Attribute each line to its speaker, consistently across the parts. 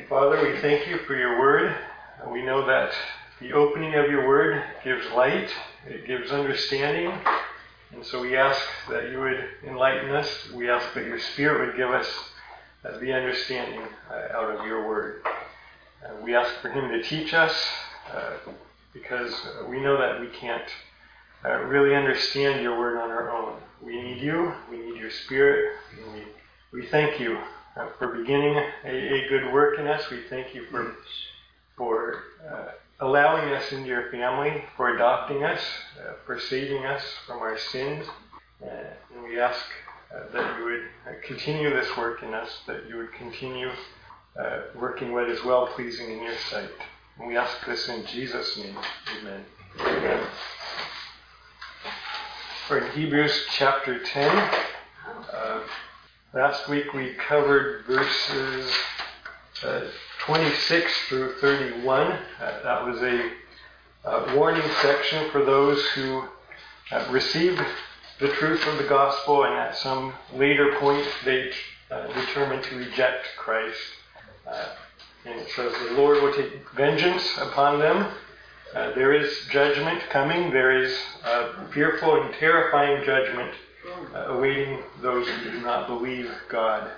Speaker 1: Father, we thank you for your word. We know that the opening of your word gives light, it gives understanding, and so we ask that you would enlighten us. We ask that your Spirit would give us the understanding out of your word. We ask for him to teach us because we know that we can't really understand your word on our own. We need you, we need your Spirit, and we thank you for beginning a good work in us. We thank you for allowing us into your family, for adopting us, for saving us from our sins. And we ask that you would continue this work in us, that you would continue working what is well-pleasing in your sight. And we ask this in Jesus' name. Amen. Amen. We're in Hebrews chapter 10. Last week we covered verses 26 through 31. That was a warning section for those who received the truth of the gospel and at some later point they determined to reject Christ. And it says the Lord will take vengeance upon them. There is judgment coming. There is fearful and terrifying judgment awaiting those who do not believe God.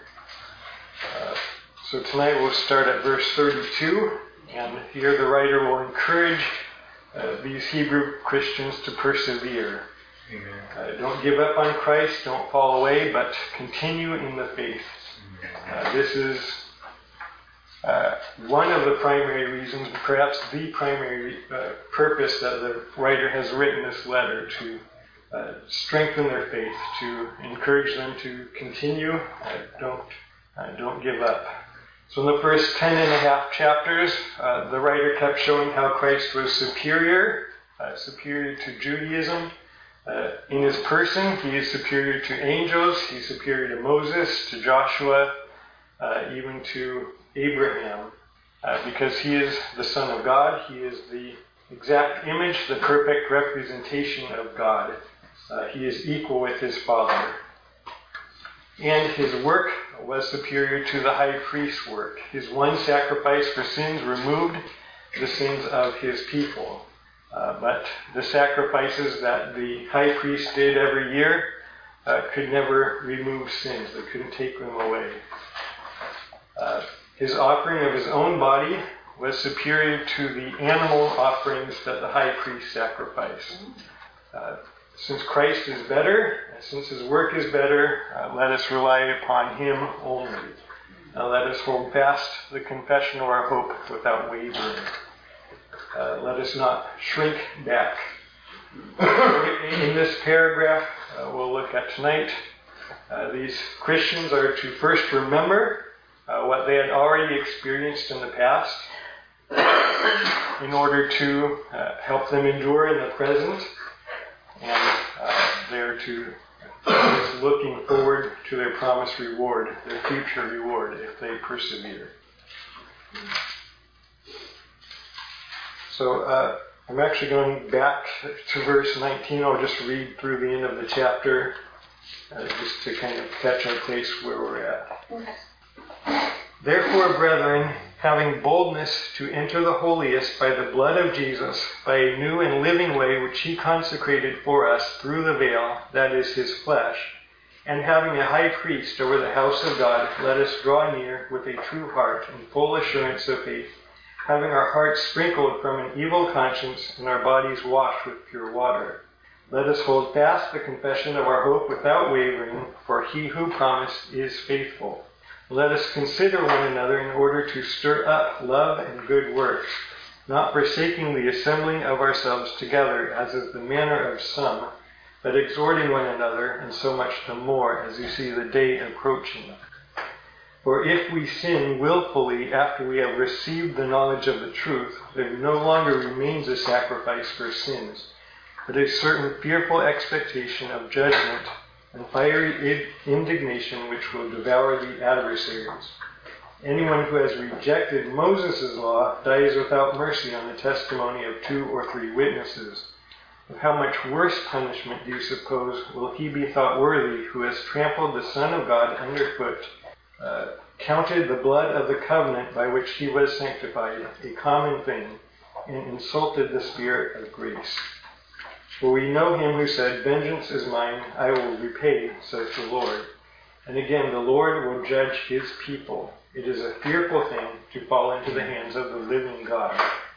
Speaker 1: So tonight we'll start at verse 32, and here the writer will encourage these Hebrew Christians to persevere. Don't give up on Christ, don't fall away, but continue in the faith. This is one of the primary reasons, perhaps the primary purpose that the writer has written this letter, to strengthen their faith, to encourage them to continue. Don't give up. So in the first 10 and a half chapters, the writer kept showing how Christ was superior to Judaism. In his person, he is superior to angels, he's superior to Moses, to Joshua, even to Abraham, because he is the Son of God. He is the exact image, the perfect representation of God. He is equal with his Father. And his work was superior to the high priest's work. His one sacrifice for sins removed the sins of his people. But the sacrifices that the high priest did every year could never remove sins. They couldn't take them away. His offering of his own body was superior to the animal offerings that the high priest sacrificed. Since Christ is better, since his work is better, let us rely upon him only. Let us hold fast the confession of our hope without wavering. Let us not shrink back. In this paragraph we'll look at tonight, these Christians are to first remember what they had already experienced in the past in order to help them endure in the present. And they're to looking forward to their promised reward, their future reward, if they persevere. So I'm actually going back to verse 19. I'll just read through the end of the chapter just to kind of catch our pace where we're at. Okay. Therefore, brethren, having boldness to enter the holiest by the blood of Jesus, by a new and living way which he consecrated for us through the veil, that is his flesh, and having a high priest over the house of God, let us draw near with a true heart and full assurance of faith, having our hearts sprinkled from an evil conscience and our bodies washed with pure water. Let us hold fast the confession of our hope without wavering, for he who promised is faithful. Let us consider one another in order to stir up love and good works, not forsaking the assembling of ourselves together, as is the manner of some, but exhorting one another, and so much the more as you see the day approaching. For if we sin willfully after we have received the knowledge of the truth, there no longer remains a sacrifice for sins, but a certain fearful expectation of judgment and fiery indignation which will devour the adversaries. Anyone who has rejected Moses' law dies without mercy on the testimony of 2 or 3 witnesses. Of how much worse punishment, do you suppose, will he be thought worthy who has trampled the Son of God underfoot, counted the blood of the covenant by which he was sanctified a common thing, and insulted the Spirit of grace. For we know him who said, "Vengeance is mine, I will repay," says the Lord. And again, the Lord will judge his people. It is a fearful thing to fall into the hands of the living God.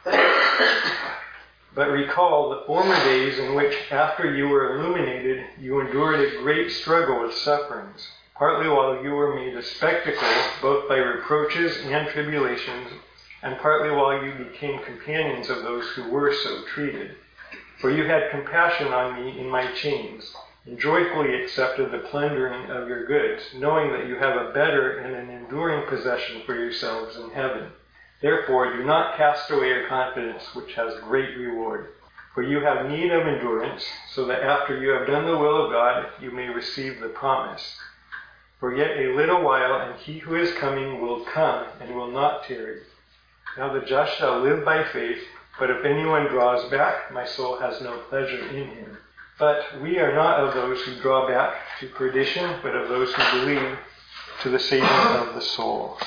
Speaker 1: But recall the former days in which, after you were illuminated, you endured a great struggle with sufferings, partly while you were made a spectacle, both by reproaches and tribulations, and partly while you became companions of those who were so treated. For you had compassion on me in my chains, and joyfully accepted the plundering of your goods, knowing that you have a better and an enduring possession for yourselves in heaven. Therefore, do not cast away your confidence, which has great reward. For you have need of endurance, so that after you have done the will of God, you may receive the promise. For yet a little while, and he who is coming will come, and will not tarry. Now the just shall live by faith, but if anyone draws back, my soul has no pleasure in him. But we are not of those who draw back to perdition, but of those who believe to the saving of the soul.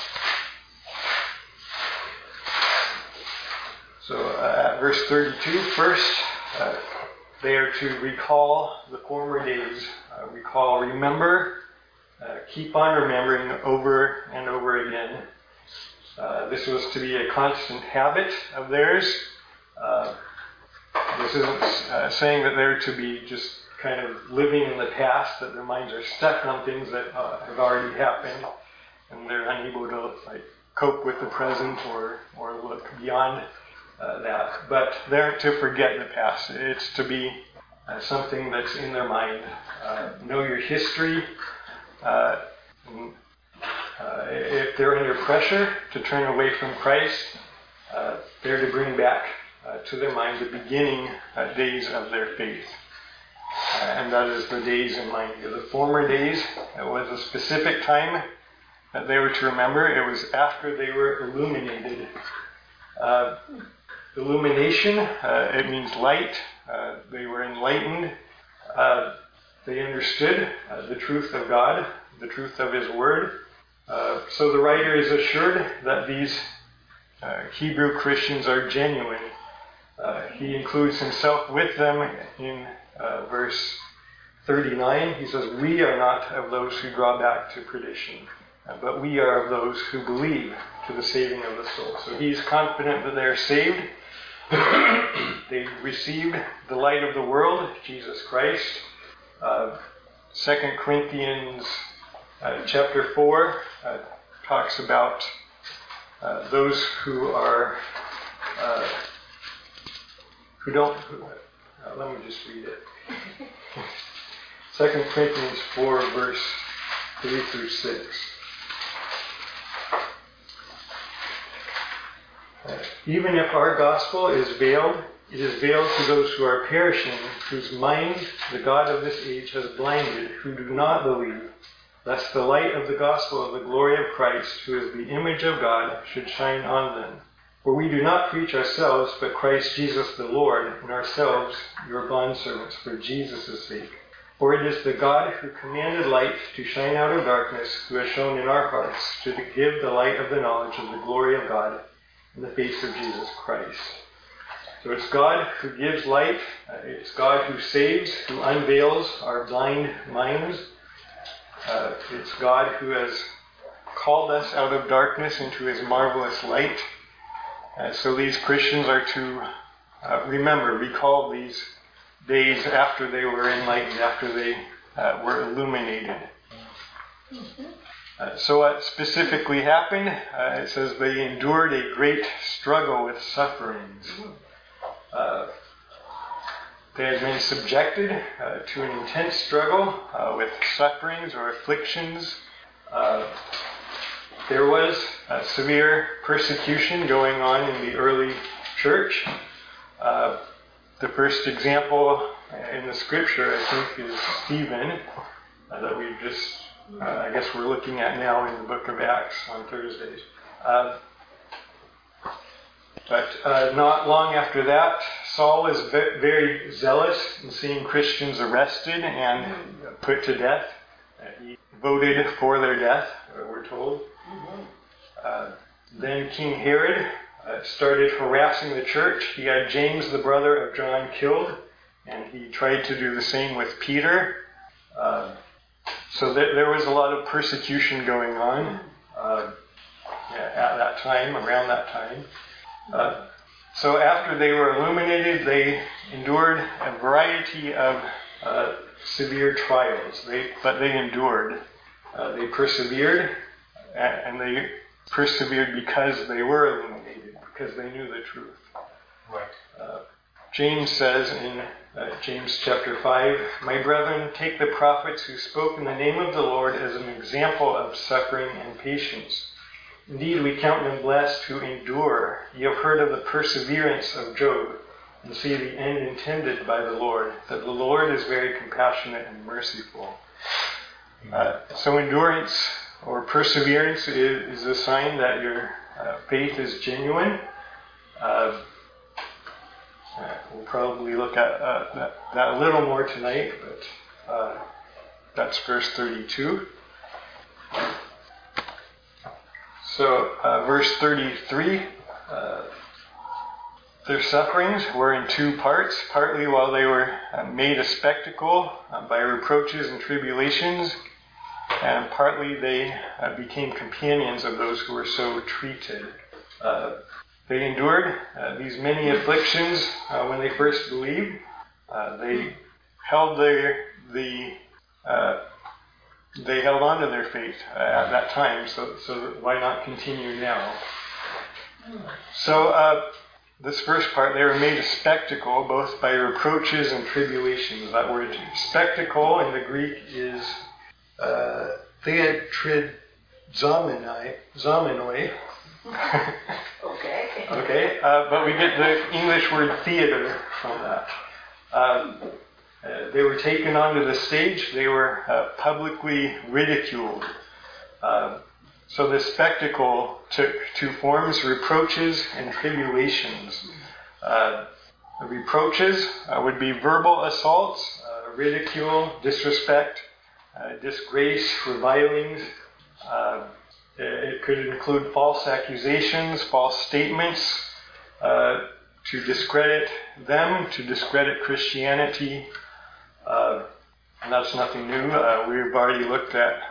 Speaker 1: So at verse 32, first, they are to recall the former days. Remember, keep on remembering over and over again. This was to be a constant habit of theirs. This isn't saying that they're to be just kind of living in the past, that their minds are stuck on things that have already happened, and they're unable to cope with the present or look beyond that. But they're to forget the past. It's to be something that's in their mind. Know your history. If they're under pressure to turn away from Christ, they're to bring back to their mind the beginning days of their faith. And that is the days in mind. The former days, it was a specific time that they were to remember. It was after they were illuminated. Illumination, it means light. They were enlightened. They understood the truth of God, the truth of His Word. So the writer is assured that these Hebrew Christians are genuine. He includes himself with them in verse 39. He says, "We are not of those who draw back to perdition, but we are of those who believe to the saving of the soul." So he's confident that they are saved. They received the light of the world, Jesus Christ. 2 Corinthians chapter 4 talks about those who are let me just read it. 2 Corinthians 4 verse 3 through 6. Even if our gospel is veiled, it is veiled to those who are perishing, whose minds the God of this age has blinded, who do not believe, lest the light of the gospel of the glory of Christ, who is the image of God, should shine on them. For we do not preach ourselves, but Christ Jesus the Lord, and ourselves your bondservants for Jesus' sake. For it is the God who commanded light to shine out of darkness, who has shone in our hearts to give the light of the knowledge of the glory of God in the face of Jesus Christ. So it's God who gives light. It's God who saves, who unveils our blind minds. It's God who has called us out of darkness into His marvelous light. So these Christians are to recall these days after they were enlightened, after they were illuminated. So what specifically happened? It says they endured a great struggle with sufferings. They had been subjected to an intense struggle with sufferings or afflictions. There was severe persecution going on in the early church. The first example in the scripture, I think, is Stephen, that we just, I guess we're looking at now in the book of Acts on Thursdays. But not long after that, Saul is very zealous in seeing Christians arrested and put to death. He voted for their death, we're told. Then King Herod started harassing the church. He had James, the brother of John, killed, and he tried to do the same with Peter. So there was a lot of persecution going on at that time, around that time. So after they were illuminated, they endured a variety of severe trials. But they endured. They persevered, and they persevered because they were illuminated, because they knew the truth.
Speaker 2: Right.
Speaker 1: James says in James chapter 5, "My brethren, take the prophets who spoke in the name of the Lord as an example of suffering and patience. Indeed, we count them blessed who endure. You have heard of the perseverance of Job, and see the end intended by the Lord, that the Lord is very compassionate and merciful." So endurance or perseverance is a sign that your faith is genuine. We'll probably look at that a little more tonight, but that's verse 32. So verse 33, their sufferings were in two parts, partly while they were made a spectacle by reproaches and tribulations, and partly they became companions of those who were so treated. They endured these many afflictions when they first believed. They held on to their faith at that time, so why not continue now? So this first part, they were made a spectacle both by reproaches and tribulations. That word spectacle in the Greek is theatrizomenoi. Okay, but we get the English word theater from that. They were taken onto the stage. They were publicly ridiculed. So this spectacle took two forms, reproaches and tribulations. The reproaches would be verbal assaults, ridicule, disrespect, disgrace, revilings. It could include false accusations, false statements, to discredit them, to discredit Christianity. And that's nothing new. We've already looked at,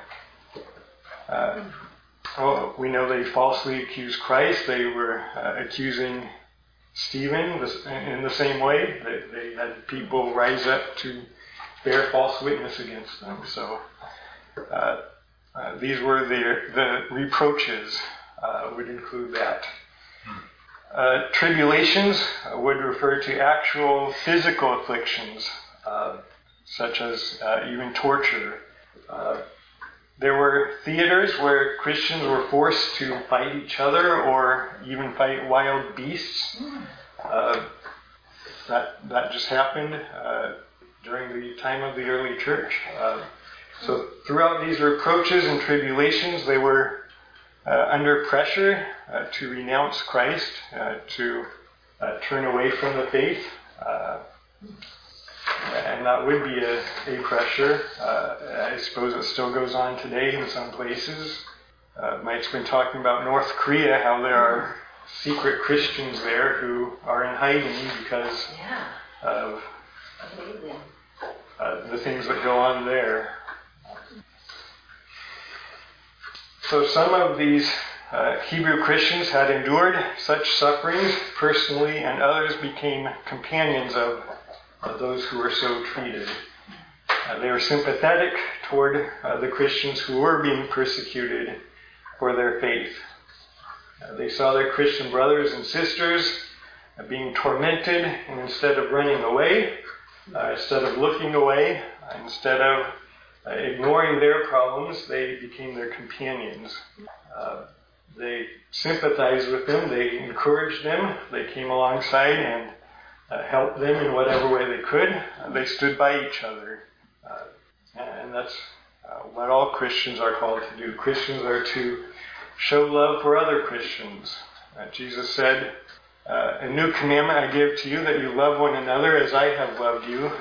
Speaker 1: we know they falsely accused Christ. They were accusing Stephen in the same way. They had people rise up to bear false witness against them. So these were the reproaches, would include that. Tribulations would refer to actual physical afflictions, such as even torture. There were theaters where Christians were forced to fight each other or even fight wild beasts. That just happened during the time of the early church. So throughout these reproaches and tribulations, they were under pressure to renounce Christ, to turn away from the faith. And that would be a pressure. I suppose it still goes on today in some places. Mike's been talking about North Korea, how there are secret Christians there who are in hiding because of the things that go on there. So some of these Hebrew Christians had endured such sufferings personally, and others became companions of those who were so treated. They were sympathetic toward the Christians who were being persecuted for their faith. They saw their Christian brothers and sisters being tormented, and instead of running away, instead of looking away, instead of ignoring their problems, they became their companions. They sympathized with them, they encouraged them, they came alongside and helped them in whatever way they could. They stood by each other. And that's what all Christians are called to do. Christians are to show love for other Christians. Jesus said, "A new commandment I give to you, that you love one another as I have loved you.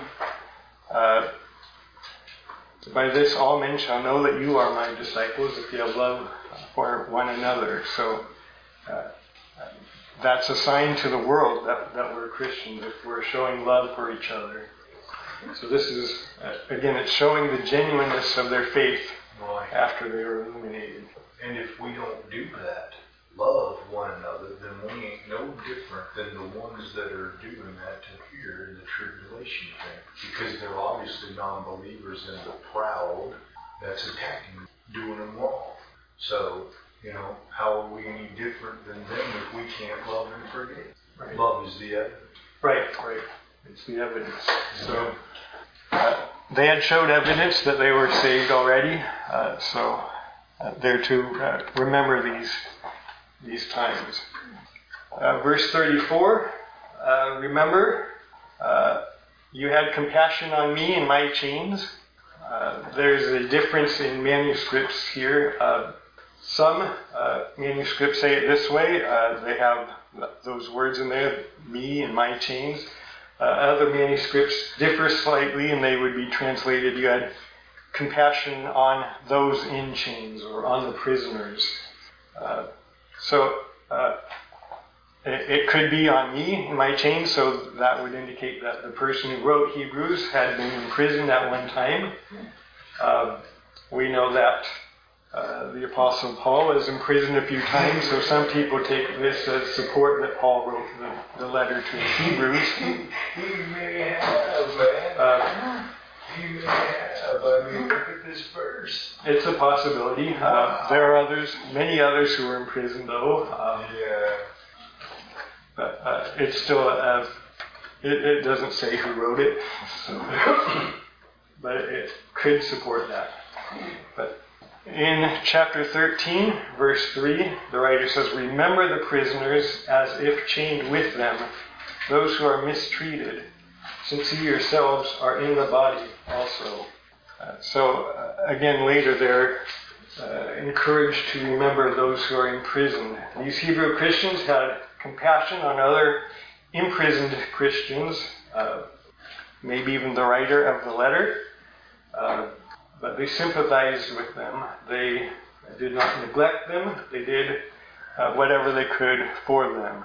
Speaker 1: By this all men shall know that you are my disciples, if you have love for one another. So that's a sign to the world that we're Christians, if we're showing love for each other. So this is, again, it's showing the genuineness of their faith after they were illuminated.
Speaker 2: And if we don't do that, love one another, then we ain't no different than the ones that are doing that to here in the tribulation thing. Because they're obviously non-believers and the proud that's attacking, doing them wrong. So, how are we any different than them if we can't love and forgive? Right. Love is the evidence.
Speaker 1: Right. It's the evidence. So they had showed evidence that they were saved already. So they're to remember these times. Verse 34, remember, you had compassion on me in my chains. There's a difference in manuscripts here. Some manuscripts say it this way. They have those words in there, me and my chains. Other manuscripts differ slightly, and they would be translated, you had compassion on those in chains or on the prisoners. So it could be on me in my chains, so that would indicate that the person who wrote Hebrews had been imprisoned at one time. We know that the Apostle Paul was imprisoned a few times, so some people take this as support that Paul wrote the letter to the Hebrews.
Speaker 2: He may have, man. He may have. I mean, look at this verse.
Speaker 1: It's a possibility. There are many others who were imprisoned, though. But it's still, it doesn't say who wrote it, so, but it could support that. But in chapter 13, verse 3, the writer says, remember the prisoners as if chained with them, those who are mistreated, since you yourselves are in the body also. Again, later they're encouraged to remember those who are imprisoned. These Hebrew Christians had compassion on other imprisoned Christians, maybe even the writer of the letter, but they sympathized with them. They did not neglect them. They did whatever they could for them.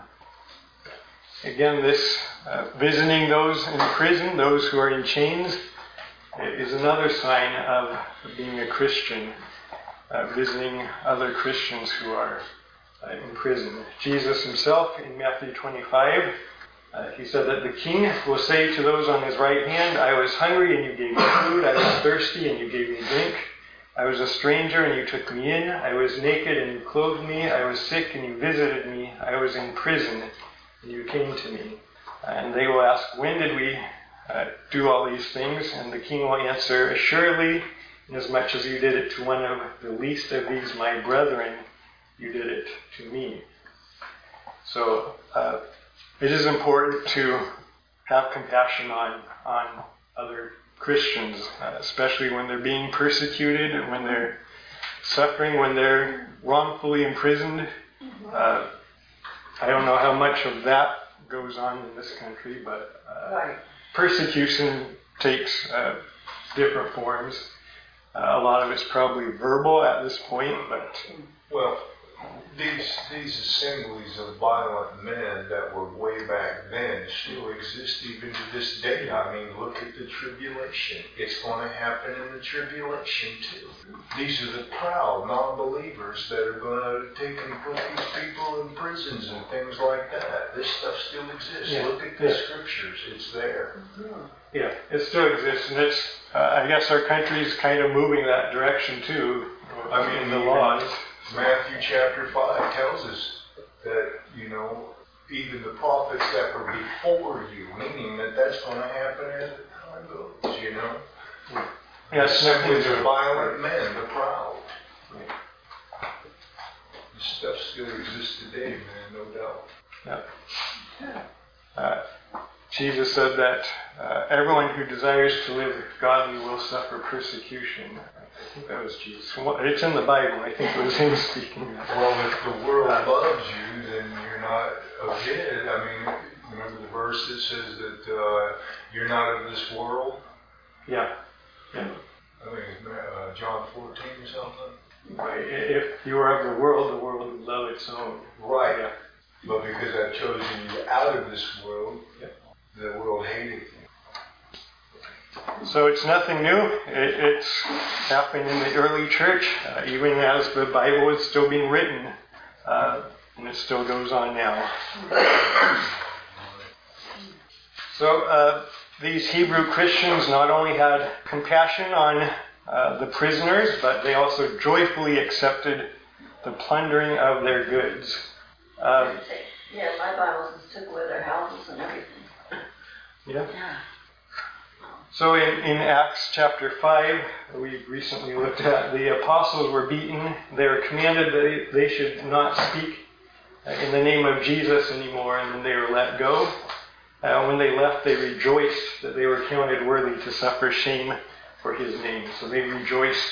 Speaker 1: Again, this visiting those in prison, those who are in chains, is another sign of being a Christian, visiting other Christians who are in prison. Jesus himself, in Matthew 25, he said that the king will say to those on his right hand, I was hungry and you gave me food. I was thirsty and you gave me drink. I was a stranger and you took me in. I was naked and you clothed me. I was sick and you visited me. I was in prison and you came to me. And they will ask, when did we do all these things? And the king will answer, assuredly, inasmuch as you did it to one of the least of these my brethren, you did it to me. So it is important to have compassion on other Christians, especially when they're being persecuted and when they're suffering, when they're wrongfully imprisoned. I don't know how much of that goes on in this country, but persecution takes different forms. A lot of it's probably verbal at this point, but...
Speaker 2: Well, these assemblies of violent men that were way back then still exist even to this day. I mean, look at the tribulation. It's going to happen in the tribulation too. These are the proud non-believers that are going to take and put these people in prisons and things like that. This stuff still exists. Yeah. Look at the scriptures. It's there.
Speaker 1: Yeah, it still exists, and it's. I guess our country's kind of moving that direction too. I mean, the laws.
Speaker 2: Matthew chapter 5 tells us that, even the prophets that were before you, meaning that that's going to happen as the time goes,
Speaker 1: Yeah,
Speaker 2: simply the violent men, the proud. This stuff still exists today, man, no doubt.
Speaker 1: Yeah. Jesus said that everyone who desires to live godly will suffer persecution. I think that was Jesus. It's in the Bible. I think it was him speaking.
Speaker 2: Well, if the world loves you, then you're not of it. I mean, remember the verse that says that you're not of this world?
Speaker 1: Yeah.
Speaker 2: I think it's John 14 or something.
Speaker 1: Right. If you are of the world would love its own.
Speaker 2: Right.
Speaker 1: Yeah.
Speaker 2: But because I've chosen you out of this world, the world hated you.
Speaker 1: So it's nothing new. It's happened in the early church, even as the Bible is still being written, and it still goes on now. So these Hebrew Christians not only had compassion on the prisoners, but they also joyfully accepted the plundering of their goods.
Speaker 3: My Bible says took away their houses and everything.
Speaker 1: Yeah. So in Acts chapter 5, we recently looked at, the apostles were beaten. They were commanded that they should not speak in the name of Jesus anymore, and then they were let go. When they left, they rejoiced that they were counted worthy to suffer shame for his name. So they rejoiced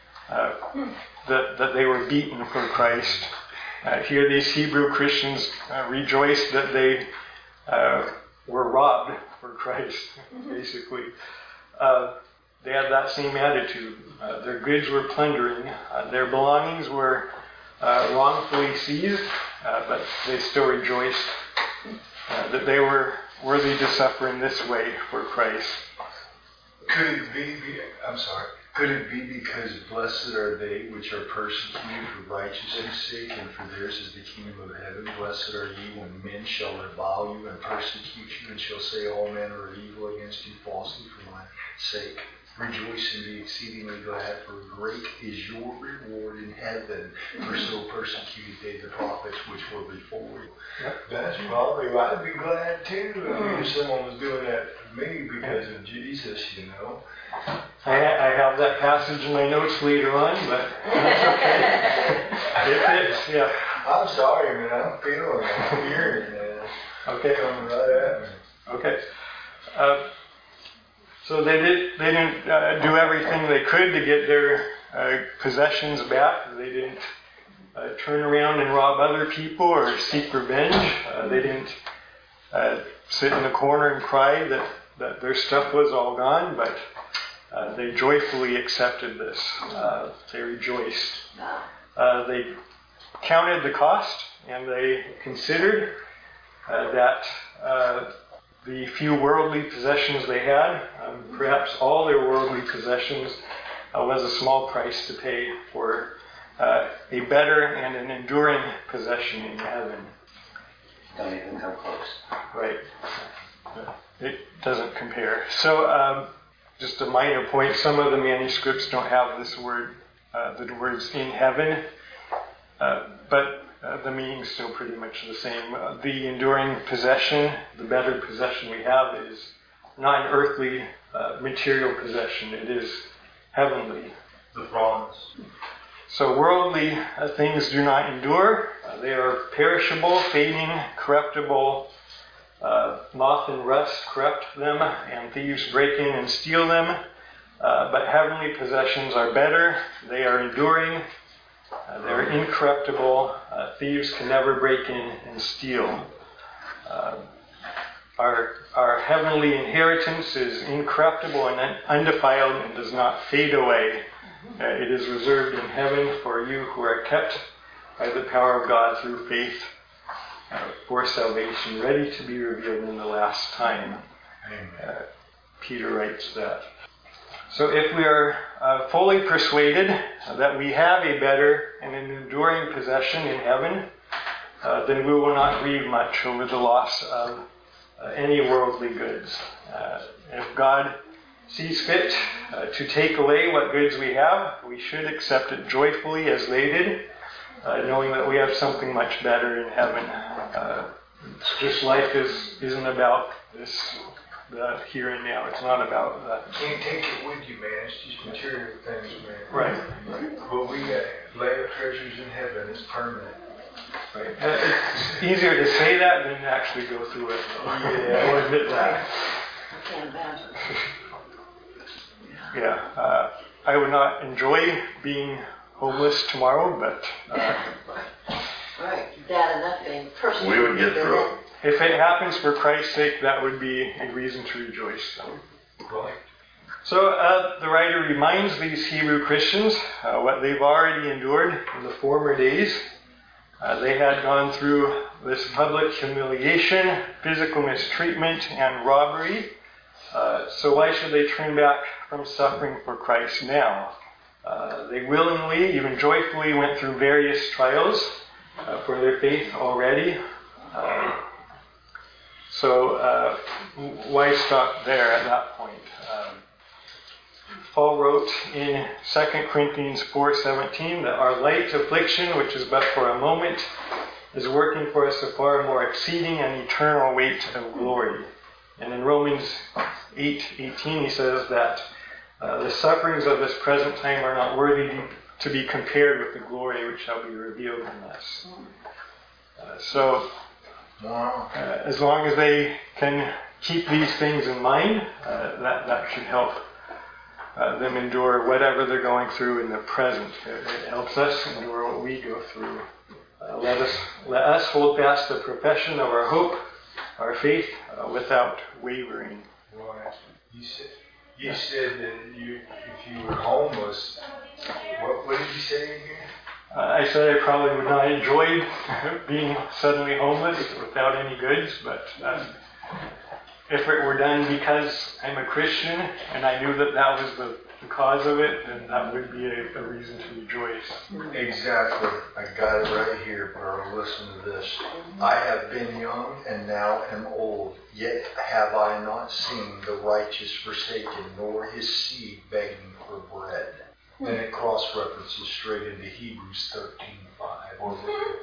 Speaker 1: that they were beaten for Christ. Here these Hebrew Christians rejoiced that they were robbed for Christ, basically. They had that same attitude. Their goods were plundering. Their belongings were wrongfully seized, but they still rejoiced that they were worthy to suffer in this way for Christ.
Speaker 2: Could it be because blessed are they which are persecuted for righteousness' sake, and for theirs is the kingdom of heaven? Blessed are ye when men shall revile you and persecute you, and shall say all manner of evil against you falsely for my sake. Rejoice and be exceedingly glad, for great is your reward in heaven. For so persecuted they the prophets which were before you. That's probably why I'd be glad too if someone was doing that to me because of Jesus, you know.
Speaker 1: I have that passage in my notes later on, but that's okay. It fits, yeah.
Speaker 2: I'm sorry, man. I'm feeling it. I'm hearing it, man.
Speaker 1: Okay.
Speaker 2: Coming right at me.
Speaker 1: Okay. So they didn't do everything they could to get their possessions back. They didn't turn around and rob other people or seek revenge. They didn't sit in a corner and cry that their stuff was all gone, but they joyfully accepted this. They rejoiced. They counted the cost, and they considered that the few worldly possessions they had, perhaps all their worldly possessions, was a small price to pay for a better and an enduring possession in heaven.
Speaker 4: Don't even come close.
Speaker 1: Right. It doesn't compare. So, just a minor point, some of the manuscripts don't have this word, the words in heaven, but the meaning's still pretty much the same. The enduring possession, the better possession we have, is not an earthly material possession. It is heavenly.
Speaker 2: The promise.
Speaker 1: So worldly things do not endure. They are perishable, fading, corruptible. Moth and rust corrupt them, and thieves break in and steal them. But heavenly possessions are better. They are enduring. They're incorruptible. Thieves can never break in and steal. Our heavenly inheritance is incorruptible and undefiled and does not fade away. It is reserved in heaven for you who are kept by the power of God through faith for salvation, ready to be revealed in the last time. Peter writes that. So if we are fully persuaded that we have a better and an enduring possession in heaven, then we will not grieve much over the loss of any worldly goods. If God sees fit to take away what goods we have, we should accept it joyfully as they did, knowing that we have something much better in heaven. This life isn't about this here and now. It's not about that.
Speaker 2: You can't take it with you, man. It's just material things, man.
Speaker 1: Right.
Speaker 2: But we got lay up treasures in heaven. It's permanent.
Speaker 1: Right. It's easier to say that than to actually go through it.
Speaker 2: Yeah.
Speaker 1: I will admit that.
Speaker 3: I can't imagine.
Speaker 1: Yeah. I would not enjoy being homeless tomorrow, but
Speaker 3: Right. Bad enough being personal.
Speaker 4: We would get through it.
Speaker 1: if it happens for Christ's sake, that would be a reason to rejoice. So.
Speaker 2: Right.
Speaker 1: So the writer reminds these Hebrew Christians what they've already endured in the former days. They had gone through this public humiliation, physical mistreatment, and robbery. So why should they turn back from suffering for Christ now? They willingly, even joyfully, went through various trials for their faith already. So why stop there at that point? Paul wrote in 2 Corinthians 4:17 that our light affliction, which is but for a moment, is working for us a far more exceeding and eternal weight of glory. And in Romans 8:18 he says that the sufferings of this present time are not worthy to be compared with the glory which shall be revealed in us. As long as they can keep these things in mind, that should help them endure whatever they're going through in the present. It helps us endure what we go through. Let us hold fast the profession of our hope, our faith, without wavering.
Speaker 2: Right. You said that if you were homeless, what did you say again?
Speaker 1: I said I probably would not enjoy being suddenly homeless without any goods, but if it were done because I'm a Christian and I knew that was the cause of it, then that would be a reason to rejoice.
Speaker 2: Exactly. I got it right here, bro. Listen to this. I have been young and now am old, yet have I not seen the righteous forsaken, nor his seed begging for bread. Then it cross-references straight into Hebrews 13:5.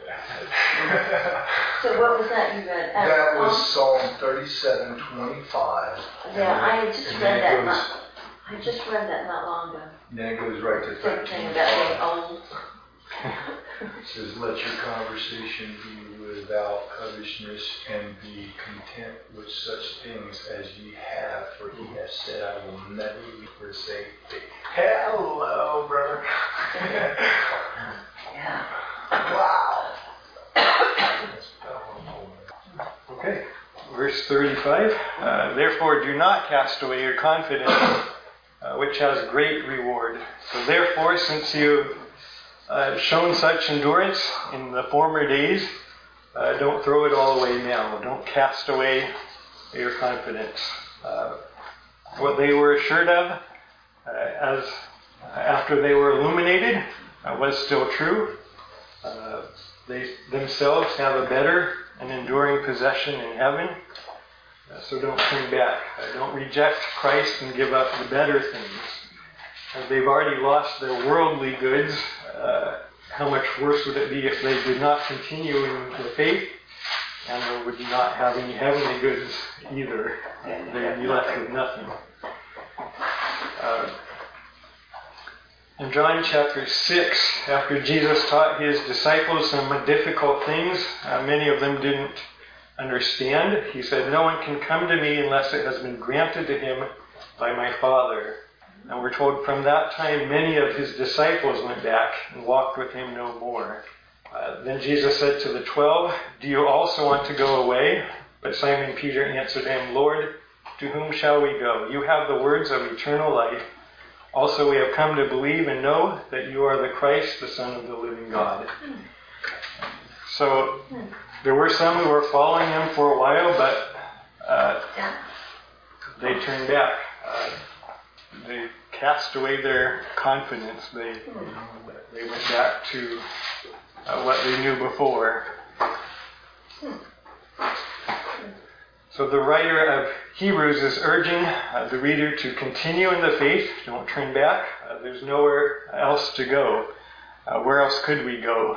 Speaker 3: So what was that you read?
Speaker 2: That was Psalm 37:25.
Speaker 3: Yeah, I just read that not long ago.
Speaker 2: Then it goes right to
Speaker 3: Same thing about being
Speaker 2: 13:5.
Speaker 3: old.
Speaker 2: It says, let your conversation be without covetousness, and be content with such things as ye have, for he has said, I will never leave or forsake thee. Hello, brother.
Speaker 3: Yeah.
Speaker 2: Wow.
Speaker 1: Okay, verse 35. Therefore do not cast away your confidence, which has great reward. So therefore, since you shown such endurance in the former days, don't throw it all away now. Don't cast away your confidence. What they were assured of as after they were illuminated was still true. They themselves have a better and enduring possession in heaven. So don't turn back. Don't reject Christ and give up the better things. As they've already lost their worldly goods, how much worse would it be if they did not continue in the faith and they would not have any heavenly goods either? They would be left with nothing. In John chapter 6, after Jesus taught his disciples some difficult things, many of them didn't understand. He said, no one can come to me unless it has been granted to him by my Father. And we're told from that time many of his disciples went back and walked with him no more. Then Jesus said to the 12, do you also want to go away? But Simon Peter answered him, Lord, to whom shall we go? You have the words of eternal life. Also we have come to believe and know that you are the Christ, the Son of the living God. So there were some who were following him for a while, but they turned back. They cast away their confidence. They went back to what they knew before. So the writer of Hebrews is urging the reader to continue in the faith. Don't turn back. There's nowhere else to go. Where else could we go?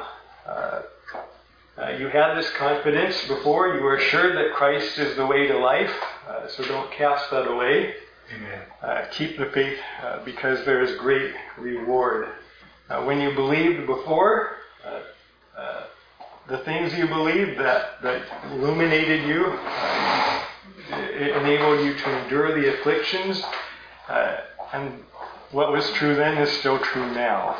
Speaker 1: You had this confidence before. You were assured that Christ is the way to life. So don't cast that away.
Speaker 2: Amen.
Speaker 1: Keep the faith because there is great reward. When you believed before, the things you believed that illuminated you, it enabled you to endure the afflictions, and what was true then is still true now.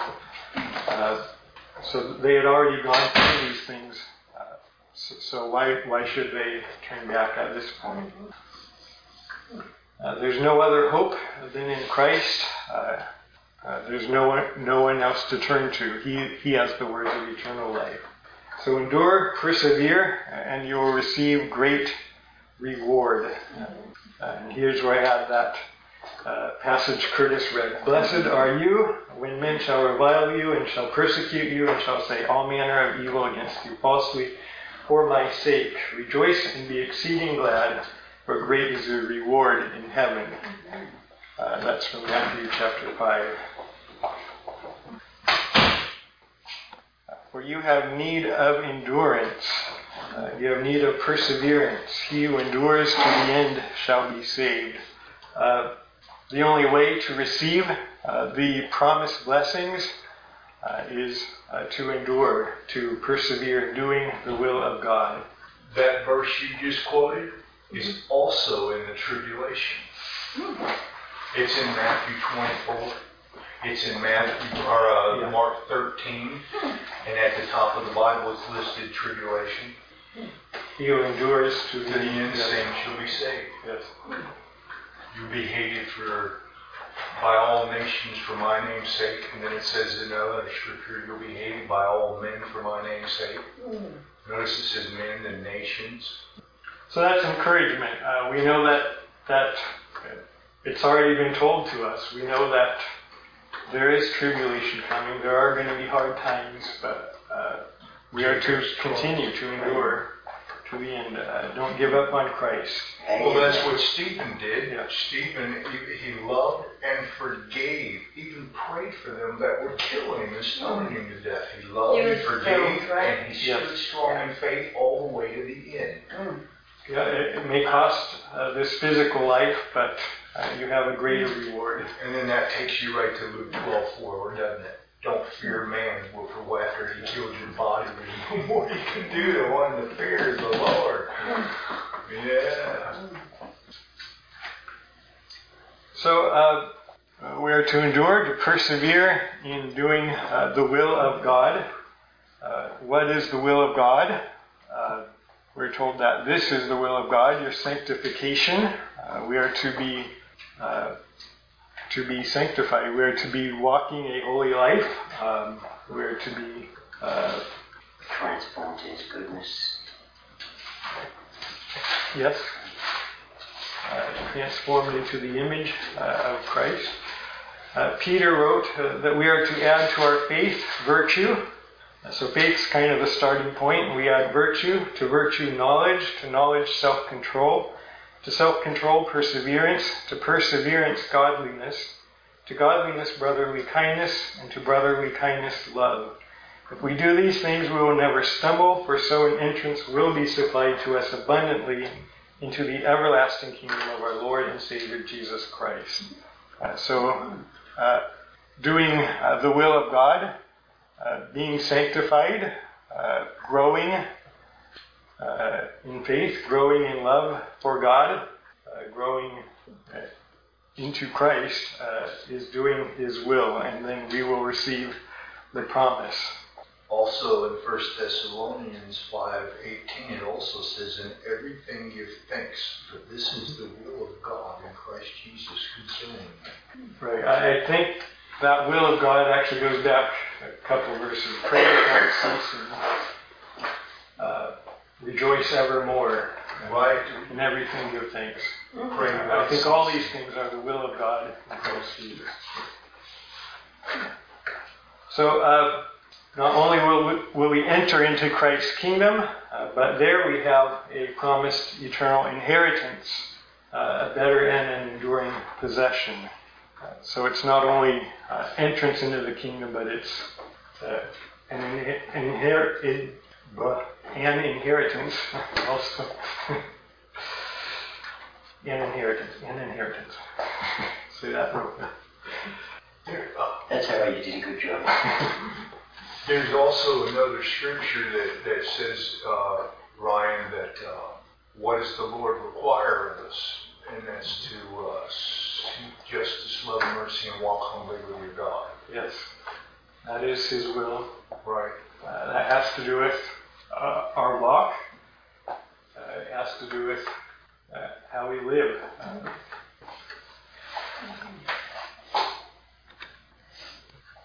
Speaker 1: So they had already gone through these things, so why should they turn back at this point? There's no other hope than in Christ. There's no one else to turn to. He has the words of eternal life. So endure, persevere, and you will receive great reward. And here's where I had that passage Curtis read. Blessed are you when men shall revile you and shall persecute you and shall say all manner of evil against you falsely for my sake. Rejoice and be exceeding glad, for great is your reward in heaven. That's from Matthew chapter 5. For you have need of endurance. You have need of perseverance. He who endures to the end shall be saved. The only way to receive the promised blessings is to endure, to persevere in doing the will of God.
Speaker 2: That verse you just quoted is also in the tribulation. It's in Matthew 24. It's in Mark 13. And at the top of the Bible it's listed tribulation.
Speaker 1: He who endures to
Speaker 2: the end, same shall be saved.
Speaker 1: Yes.
Speaker 2: You'll be hated by all nations for my name's sake. And then it says in another scripture, you'll be hated by all men for my name's sake. Notice it says men and nations.
Speaker 1: So that's encouragement. We know that it's already been told to us. We know that there is tribulation coming. There are going to be hard times, but we are to continue to endure to the end. Don't give up on Christ.
Speaker 2: Well, that's what Stephen did.
Speaker 1: Yeah.
Speaker 2: Stephen, he loved and forgave, even prayed for them that were killing him and stoning him to death. He loved and forgave, and he stood strong in faith all the way to the end.
Speaker 1: Yeah, it may cost this physical life, but you have a greater reward.
Speaker 2: And then that takes you right to Luke 12:4, doesn't it? Don't fear man, for after he killed your body, there's no more he can do. The one to fear is the Lord. Yeah.
Speaker 1: So we are to endure, to persevere in doing the will of God. What is the will of God? We're told that this is the will of God, your sanctification. We are to be sanctified. We are to be walking a holy life. We are to be
Speaker 4: transformed to His goodness.
Speaker 1: Yes. Transformed into the image of Christ. Peter wrote that we are to add to our faith virtue. So faith's kind of the starting point. We add virtue, to virtue knowledge, to knowledge self-control, to self-control perseverance, to perseverance godliness, to godliness brotherly kindness, and to brotherly kindness love. If we do these things, we will never stumble, for so an entrance will be supplied to us abundantly into the everlasting kingdom of our Lord and Savior Jesus Christ. Doing the will of God, being sanctified, growing in faith, growing in love for God, growing into Christ, is doing His will, and then we will receive the promise.
Speaker 2: Also in 1 Thessalonians 5:18, it also says, in everything give thanks, for this is the will of God in Christ Jesus concerning you.
Speaker 1: Right. I think that will of God actually goes back a couple verses. Pray without ceasing. Rejoice evermore.
Speaker 2: Right.
Speaker 1: In everything give thanks.
Speaker 2: Pray
Speaker 1: I think all these things are the will of God in Christ Jesus. So, not only will we enter into Christ's kingdom, but there we have a promised eternal inheritance, a better and an enduring possession. So it's not only entrance into the kingdom, but it's an inheritance also. An inheritance. Say that real quick.
Speaker 4: That's all right, you did a good job.
Speaker 2: There's also another scripture that says, Ryan, that what does the Lord require of us? And that's to seek justice, love mercy, and walk humbly with your God.
Speaker 1: Yes, that is His will.
Speaker 2: Right.
Speaker 1: That has to do with our walk. It has to do with how we live.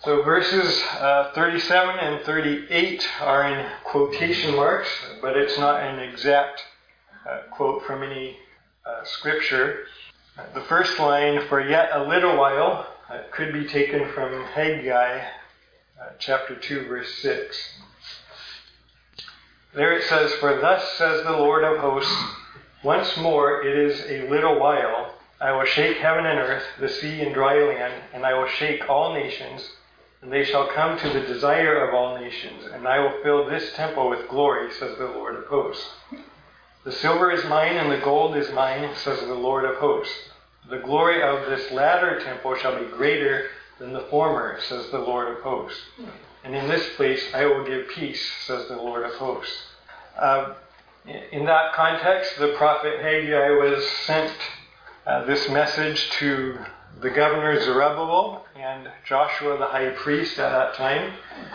Speaker 1: So verses 37 and 38 are in quotation marks, but it's not an exact quote from any scripture. The first line, "for yet a little while," could be taken from Haggai chapter 2, verse 6. There it says, "For thus says the Lord of hosts, once more it is a little while. I will shake heaven and earth, the sea and dry land, and I will shake all nations, and they shall come to the desire of all nations, and I will fill this temple with glory, says the Lord of hosts. The silver is mine and the gold is mine, says the Lord of hosts. The glory of this latter temple shall be greater than the former, says the Lord of hosts. And in this place I will give peace, says the Lord of hosts." In that context, the prophet Haggai was sent this message to the governor Zerubbabel and Joshua the high priest at that time,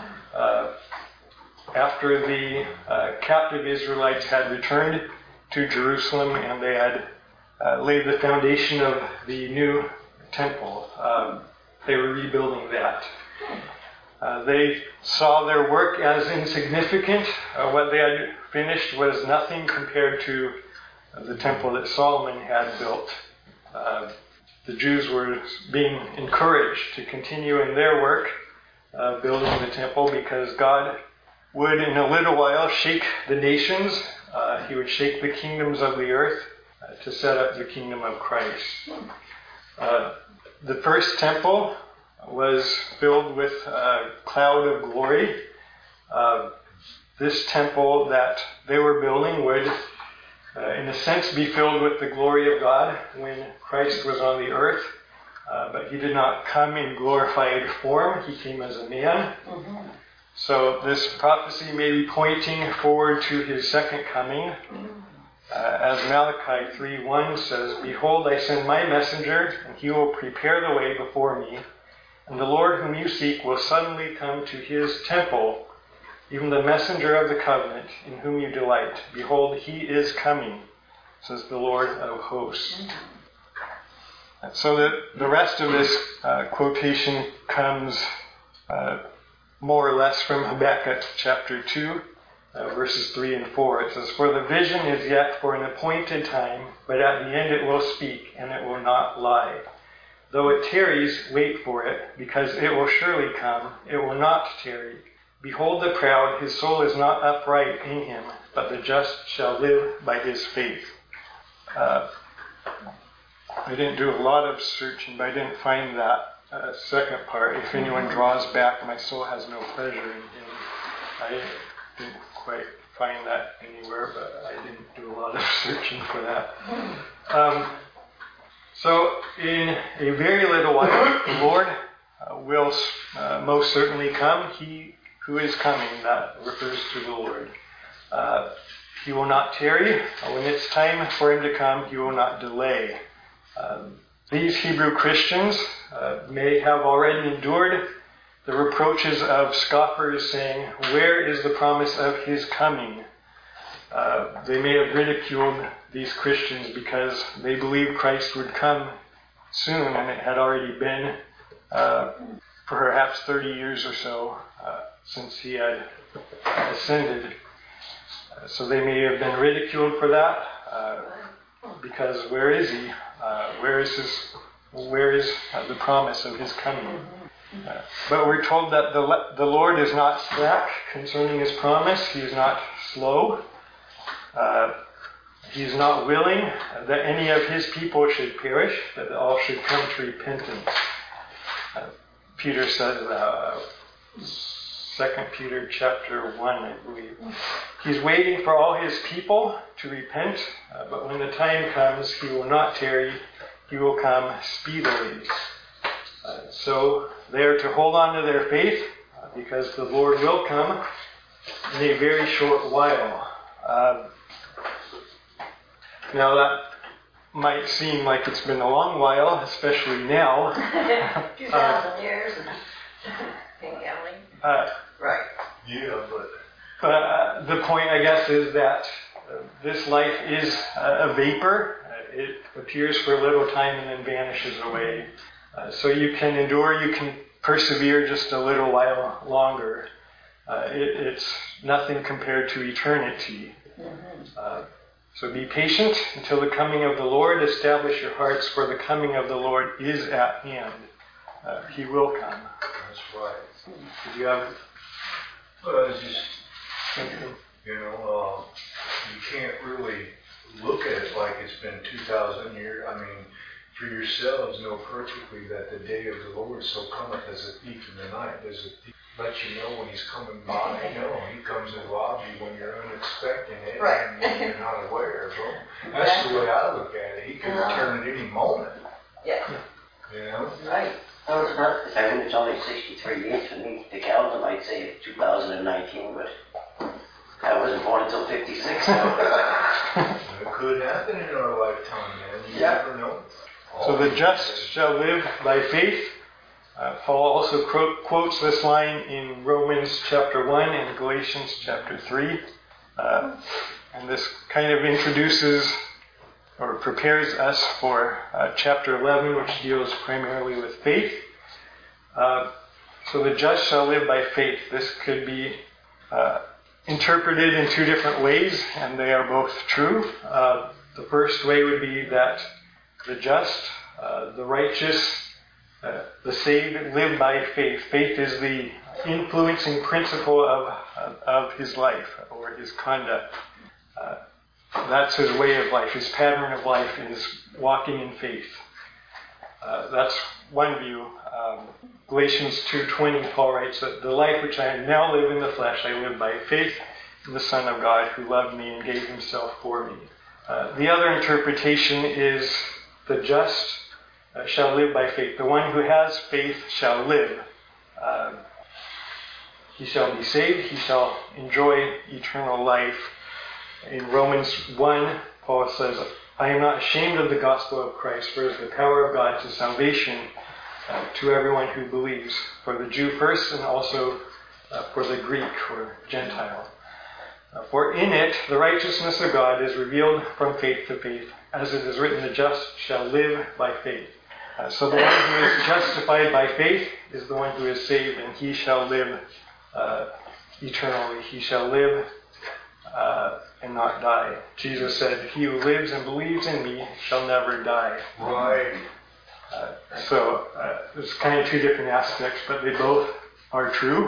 Speaker 1: after the captive Israelites had returned to Jerusalem and they had laid the foundation of the new temple. They were rebuilding that. They saw their work as insignificant. What they had finished was nothing compared to the temple that Solomon had built. The Jews were being encouraged to continue in their work building the temple, because God would in a little while shake the nations. He would shake the kingdoms of the earth to set up the kingdom of Christ. The first temple was filled with a cloud of glory. This temple that they were building would, in a sense, be filled with the glory of God when Christ was on the earth. But he did not come in glorified form. He came as a man. So this prophecy may be pointing forward to his second coming. As Malachi 3:1 says, "Behold, I send my messenger, and he will prepare the way before me. And the Lord whom you seek will suddenly come to his temple, even the messenger of the covenant in whom you delight. Behold, he is coming, says the Lord of hosts." So the rest of this quotation comes more or less from Habakkuk chapter 2, verses 3 and 4. It says, "For the vision is yet for an appointed time, but at the end it will speak, and it will not lie. Though it tarries, wait for it, because it will surely come. It will not tarry. Behold the proud, his soul is not upright in him, but the just shall live by his faith." I didn't do a lot of searching, but I didn't find that second part. "If anyone draws back, my soul has no pleasure in him." I didn't quite find that anywhere, but I didn't do a lot of searching for that. So in a very little while, the Lord will most certainly come. He who is coming, that refers to the Lord. He will not tarry. When it's time for him to come, he will not delay. These Hebrew Christians may have already endured the reproaches of scoffers saying, "Where is the promise of his coming?" They may have ridiculed these Christians because they believed Christ would come soon, and it had already been perhaps 30 years or so since he had ascended. So they may have been ridiculed for that, because where is he? Where is the promise of his coming? But we're told that the Lord is not slack concerning his promise. He is not slow. He is not willing that any of his people should perish, that all should come to repentance. Peter says that, 2 Peter chapter 1, I believe. He's waiting for all his people to repent, but when the time comes, he will not tarry. He will come speedily. So they are to hold on to their faith, because the Lord will come in a very short while. Now that might seem like it's been a long while, especially now.
Speaker 3: 2,000 years and counting. Right.
Speaker 2: Yeah,
Speaker 1: But the point, I guess, is that this life is a vapor. It appears for a little time and then vanishes away. So you can endure, you can persevere just a little while longer, it's nothing compared to eternity. So be patient until the coming of the Lord. Establish your hearts, for the coming of the Lord is at hand. He will come.
Speaker 2: That's right.
Speaker 1: Did you have?
Speaker 2: Well, it's just, you can't really look at it like it's been 2,000 years. I mean, for yourselves know perfectly that the day of the Lord so cometh as a thief in the night. Does a thief let you know when he's coming by? No, he comes and robs you when you're unexpecting it and you're not aware. Well, that's the way I look at it. He could return at any moment.
Speaker 3: Yeah. Right.
Speaker 4: No, it's not. I mean, it's only 63 years for me. The calendar might say it's 2019, but I wasn't born until 56. So.
Speaker 2: It could happen in our lifetime, man. You never know.
Speaker 1: So the just shall live by faith. Paul also quotes this line in Romans chapter 1 and Galatians chapter 3. And this kind of introduces or prepares us for chapter 11, which deals primarily with faith. So the just shall live by faith. This could be interpreted in two different ways, and they are both true. The first way would be that the just, the righteous, the saved live by faith. Faith is the influencing principle of his life or his conduct. That's his way of life. His pattern of life is walking in faith. That's one view. Galatians 2:20, Paul writes that the life which I now live in the flesh, I live by faith in the Son of God who loved me and gave himself for me. The other interpretation is the just shall live by faith. The one who has faith shall live. He shall be saved. He shall enjoy eternal life. In Romans 1, Paul says, I am not ashamed of the gospel of Christ, for it is the power of God to salvation to everyone who believes, for the Jew first and also for the Greek or Gentile. For in it the righteousness of God is revealed from faith to faith, as it is written, the just shall live by faith. So the one who is justified by faith is the one who is saved, and he shall live eternally. He shall live and not die. Jesus said, he who lives and believes in me shall never die.
Speaker 2: Right.
Speaker 1: So there's kind of two different aspects, but they both are true.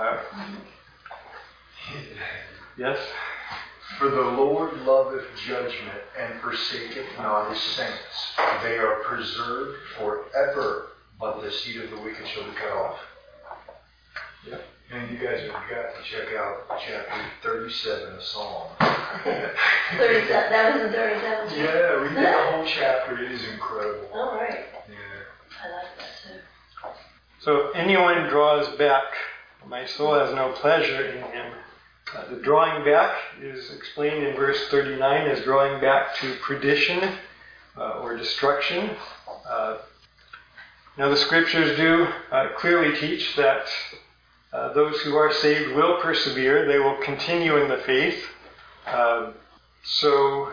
Speaker 1: Yes?
Speaker 2: For the Lord loveth judgment, and forsaketh not his saints. They are preserved forever, but the seed of the wicked shall be cut off.
Speaker 1: Yep.
Speaker 2: And you guys have got to check out chapter 37 of Psalm.
Speaker 3: 37, that was in 37?
Speaker 2: Yeah, read that whole chapter. It is incredible.
Speaker 3: All right.
Speaker 2: Yeah.
Speaker 3: I like that too.
Speaker 1: So if anyone draws back, my soul has no pleasure in him. The drawing back is explained in verse 39 as drawing back to perdition or destruction. Now the scriptures do clearly teach that those who are saved will persevere. They will continue in the faith. So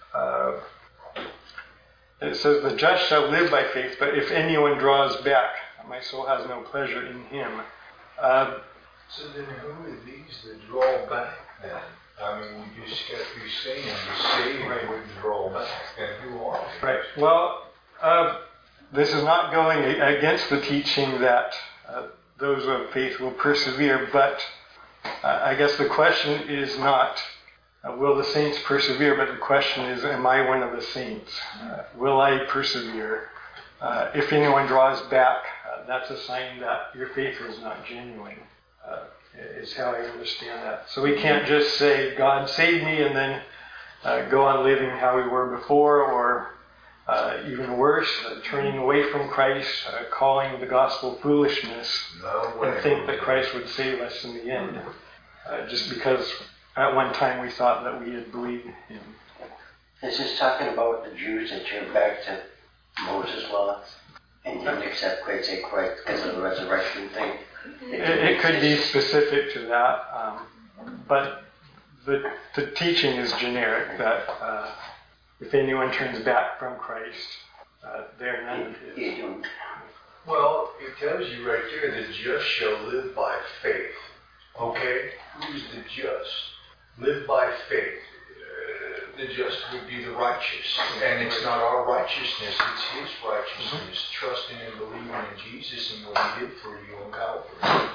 Speaker 1: it says, the just shall live by faith, but if anyone draws back, my soul has no pleasure in him.
Speaker 2: So then who are these that draw back then? I mean, you just got to be saying the saved would draw back. And who are they?
Speaker 1: Right. Well, this is not going against the teaching that those of faith will persevere, but I guess the question is not, will the saints persevere, but the question is, am I one of the saints? Will I persevere? If anyone draws back, that's a sign that your faith was not genuine, is how I understand that. So we can't just say, God saved me, and then go on living how we were before, or even worse, turning away from Christ, calling the gospel foolishness, and think that Christ would save us in the end, just because at one time we thought that we had believed him.
Speaker 4: Is this talking about the Jews that turned back to Moses' law and didn't accept Christ because of the resurrection thing?
Speaker 1: It could be specific to that, but the teaching is generic that if anyone turns back from Christ, they're none of his.
Speaker 2: Well, it tells you right there, the just shall live by faith. Okay? Who's the just? Live by faith. The just would be the righteous. And it's not our righteousness, it's His righteousness. Trusting and believing in Jesus and what He did for you on Calvary.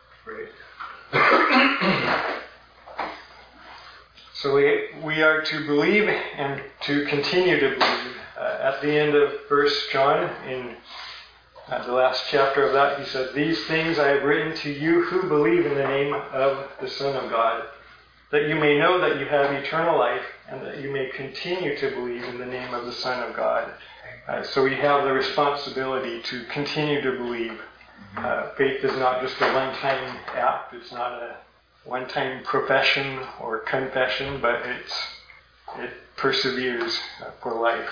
Speaker 2: Right?
Speaker 1: So we are to believe and to continue to believe. At the end of 1 John, in the last chapter of that, he said, "These things I have written to you who believe in the name of the Son of God, that you may know that you have eternal life, and that you may continue to believe in the name of the Son of God." So we have the responsibility to continue to believe. Faith is not just a one-time act. It's not a one-time profession or confession, but it perseveres for life.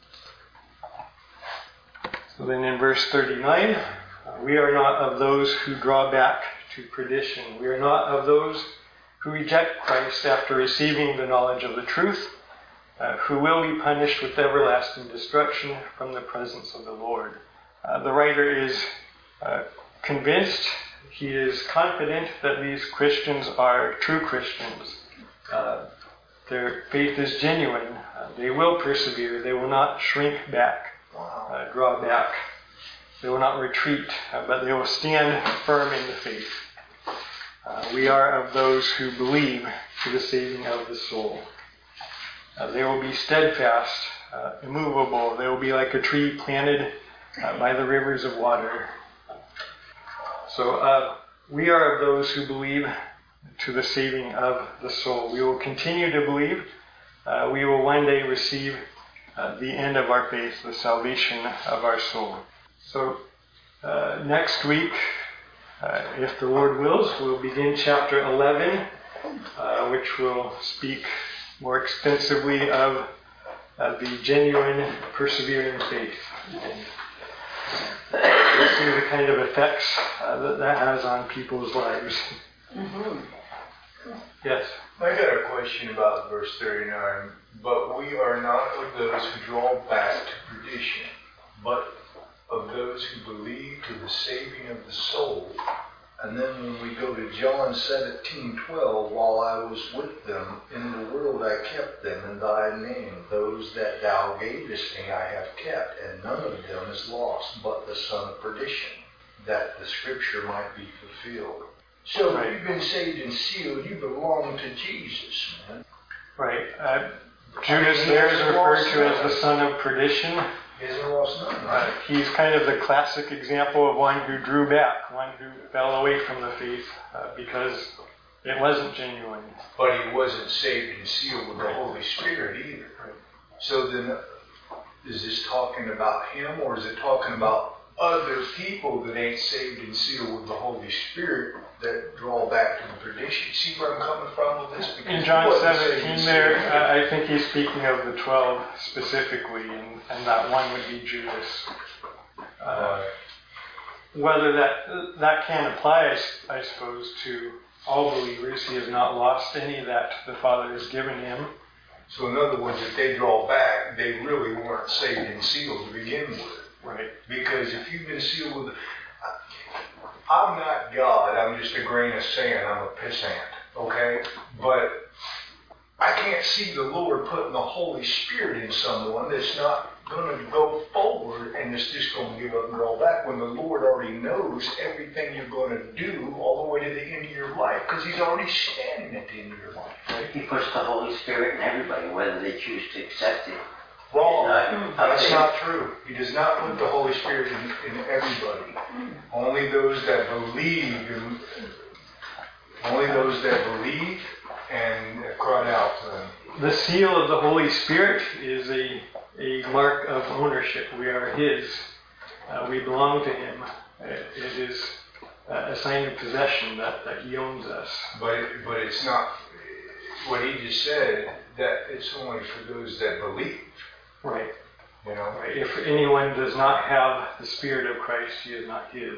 Speaker 1: So then in verse 39, we are not of those who draw back to perdition. We are not of those who reject Christ after receiving the knowledge of the truth, who will be punished with everlasting destruction from the presence of the Lord. The writer is convinced, he is confident that these Christians are true Christians. Their faith is genuine. They will persevere. They will not shrink back, draw back. They will not retreat, but they will stand firm in the faith. We are of those who believe to the saving of the soul. They will be steadfast, immovable. They will be like a tree planted by the rivers of water. So we are of those who believe to the saving of the soul. We will continue to believe. We will one day receive the end of our faith, the salvation of our soul. So next week, if the Lord wills, we'll begin chapter 11, which will speak more extensively of the genuine, persevering faith. And we'll see the kind of effects that has on people's lives.
Speaker 3: Mm-hmm.
Speaker 1: Yes?
Speaker 2: I got a question about verse 39. But we are not of those who draw back to perdition, but of those who believe to the saving of the soul. And then when we go to John 17:12, while I was with them in the world I kept them in thy name. Those that thou gavest me I have kept, and none of them is lost, but the son of perdition, that the scripture might be fulfilled. So if you've been saved and sealed, you belong to Jesus, man.
Speaker 1: Right. Judas there is referred to as the son of perdition.
Speaker 2: He hasn't lost nothing.
Speaker 1: He's kind of the classic example of one who drew back, one who fell away from the faith because it wasn't genuine.
Speaker 2: But he wasn't saved and sealed with the Holy Spirit either. So then, is this talking about him, or is it talking about other people that ain't saved and sealed with the Holy Spirit that draw back to the perdition? See where I'm coming from with this? Because
Speaker 1: in John 17 there, I think he's speaking of the 12 specifically, and that one would be Judas. Whether that can apply, I suppose, to all believers. He has not lost any that the Father has given him.
Speaker 2: So in other words, if they draw back, they really weren't saved and sealed to begin with.
Speaker 1: Right.
Speaker 2: Because if you've been sealed with... I'm not God. I'm just a grain of sand. I'm a pissant. Okay? But I can't see the Lord putting the Holy Spirit in someone that's not going to go forward and it's just going to give up and draw back when the Lord already knows everything you're going to do all the way to the end of your life, because He's already standing at the end of your life. Right?
Speaker 4: He puts the Holy Spirit in everybody, whether they choose to accept it.
Speaker 2: Wrong. That's not true. He does not put the Holy Spirit in everybody. Only those that believe, and cry out to Him.
Speaker 1: The seal of the Holy Spirit is a mark of ownership. We are His. We belong to Him. It is a sign of possession that He owns us.
Speaker 2: But it's not what He just said, that it's only for those that believe.
Speaker 1: Right.
Speaker 2: You know?
Speaker 1: Right. If anyone does not have the Spirit of Christ, he is not His.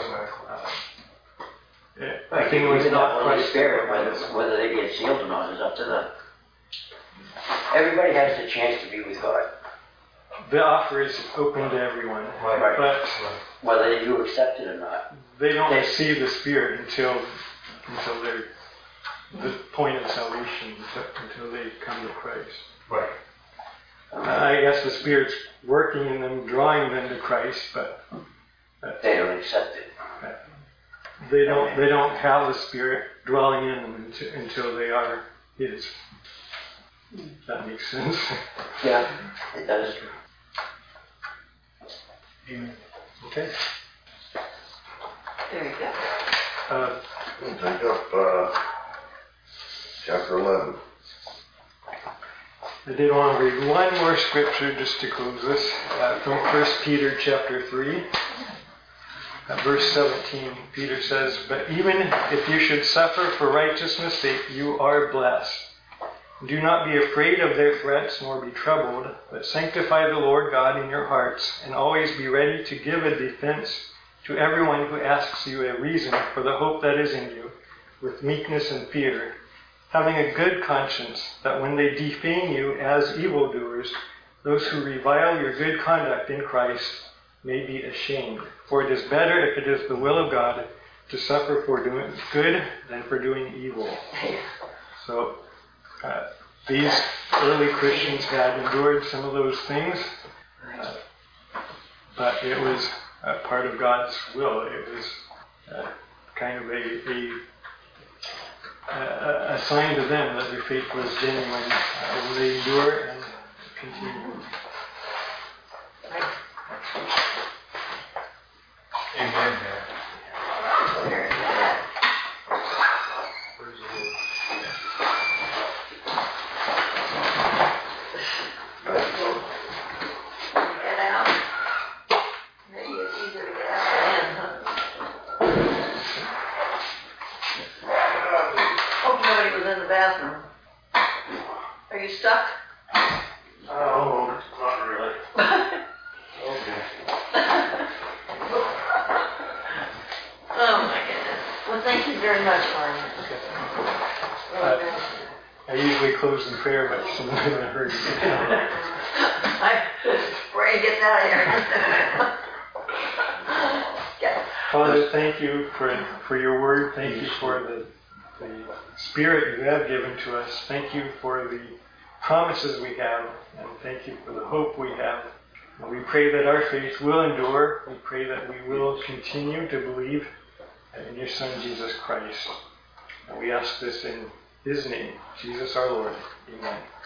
Speaker 4: If anyone is not Holy Spirit, whether they get sealed or not is up to them. Everybody has the chance to be with God.
Speaker 1: The offer is open to everyone.
Speaker 2: Right.
Speaker 1: But
Speaker 4: Whether you accept it or not.
Speaker 1: They don't receive the Spirit until they're the point of salvation, until they come to Christ.
Speaker 2: Right.
Speaker 1: I guess the Spirit's working in them, drawing them to Christ, but
Speaker 4: they don't accept it.
Speaker 1: They don't have the Spirit dwelling in them until they are His. That makes sense.
Speaker 4: Yeah, it does.
Speaker 1: Okay.
Speaker 3: There you go.
Speaker 5: We'll take up chapter 11.
Speaker 1: I did want to read one more scripture just to close this, from 1 Peter chapter 3. At verse 17, Peter says, "But even if you should suffer for righteousness' sake, you are blessed. Do not be afraid of their threats, nor be troubled, but sanctify the Lord God in your hearts, and always be ready to give a defense to everyone who asks you a reason for the hope that is in you, with meekness and fear, having a good conscience, that when they defame you as evildoers, those who revile your good conduct in Christ may be ashamed. For it is better, if it is the will of God, to suffer for doing good than for doing evil." So these early Christians had endured some of those things, but it was part of God's will. It was kind of a sign to them that their faith was genuine when they endure and continue.
Speaker 2: Amen.
Speaker 3: Very good.
Speaker 2: Praise the Lord.
Speaker 3: Get out. Maybe it's easier to get out than, Hope nobody was in the bathroom. Are you stuck?
Speaker 5: Oh, not really. Okay.
Speaker 3: Oh my goodness. Well, thank you very much, Martin.
Speaker 1: I usually close in prayer, but sometimes I heard you.
Speaker 3: I pray get out of here. Yeah.
Speaker 1: Father, thank you for your word. Thank you for the Spirit you have given to us. Thank you for the promises we have, and thank you for the hope we have. And we pray that our faith will endure. We pray that we will continue to believe in your Son, Jesus Christ. And we ask this in His name, Jesus our Lord. Amen.